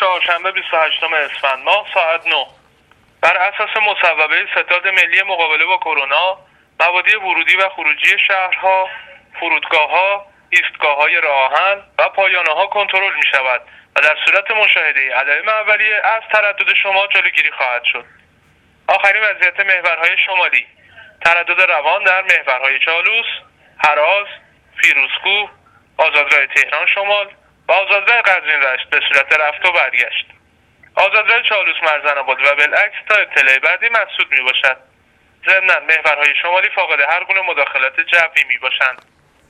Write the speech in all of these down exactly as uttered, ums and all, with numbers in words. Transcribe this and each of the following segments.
چهارشنبه بیست و هشتم اسفند ماه ساعت نه بر اساس مصوبه ستاد ملی مقابله با کرونا، مبادی ورودی و خروجی شهرها، فرودگاه‌ها، ایستگاه‌های راه آهن و پایانه‌ها کنترل می‌شود و در صورت مشاهده علائم اولیه از تردد شما جلوگیری خواهد شد. آخرین وضعیت محورهای شمالی: تردد روان در محورهای چالوس، هراز، فیروزکوه، آزادراه تهران شمال و آزادراه قزوین رشت به صورت رفت و برگشت. آزادراه چالوس مرزن آباد و بالعکس تا اطلاع بعدی مسدود می باشد. ضمناً محورهای شمالی فاقد هر گونه مداخلت جوی می باشند.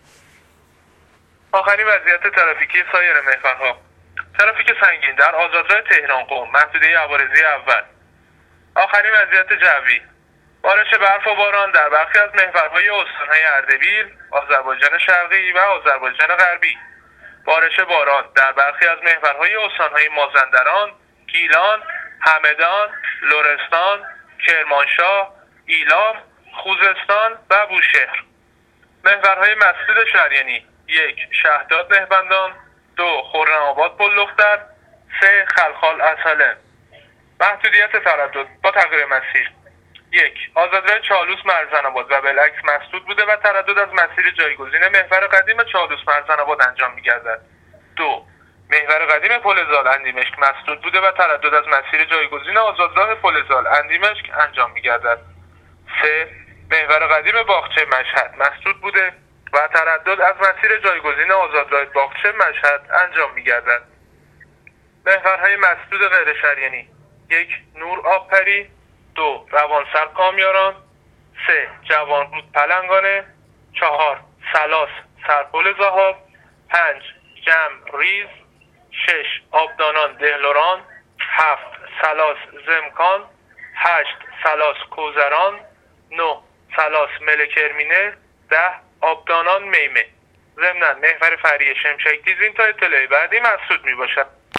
آخرین وضعیت ترافیکی سایر محورها: ترافیک سنگین در آزادراه تهران قم، محدوده عوارضی اول. آخرین وضعیت جوی: بارش برف و باران در برخی از محورهای استان‌های اردبیل، آذربایجان شرقی و آذربایجان غربی. بارش باران در برخی از محورهای استان‌های مازندران، گیلان، همدان، لرستان، کرمانشاه، ایلام، خوزستان و بوشهر. محورهای مسدود شریانی: یک شهداد مهبندان، دو خرم‌آباد پل‌دختر، سه خلخال اصالن. محدودیت تردد با تغییر مسیر: یک آزادراه چالوس مرزن آباد و بالعکس مسدود بوده و تردد از مسیر جایگزین محور قدیم چالوس مرزن آباد انجام می‌گردد. دو محور قدیم پل زال اندیمشک مسدود بوده و تردد از مسیر جایگزین آزادراه پل زال اندیمشک انجام می‌گردد. سه محور قدیم باغچه مشهد مسدود بوده و تردد از مسیر جایگزین آزادراه باغچه مشهد انجام می‌گردد. محورهای مسدود غیر شریانی: یک نور آبپری، دو روانسر کامیاران، سه جوانرود پلنگانه، چهار سلاس سرپل زهاب، پنج جمع ریز، شش آبدانان دهلوران، هفت سلاس زمکان، هشت سلاس کوزران، نه سلاس ملکرمینه، ده آبدانان میمه. ضمناً محور فریه شمشک دیزین تا اطلاع بعدی مسدود می باشد.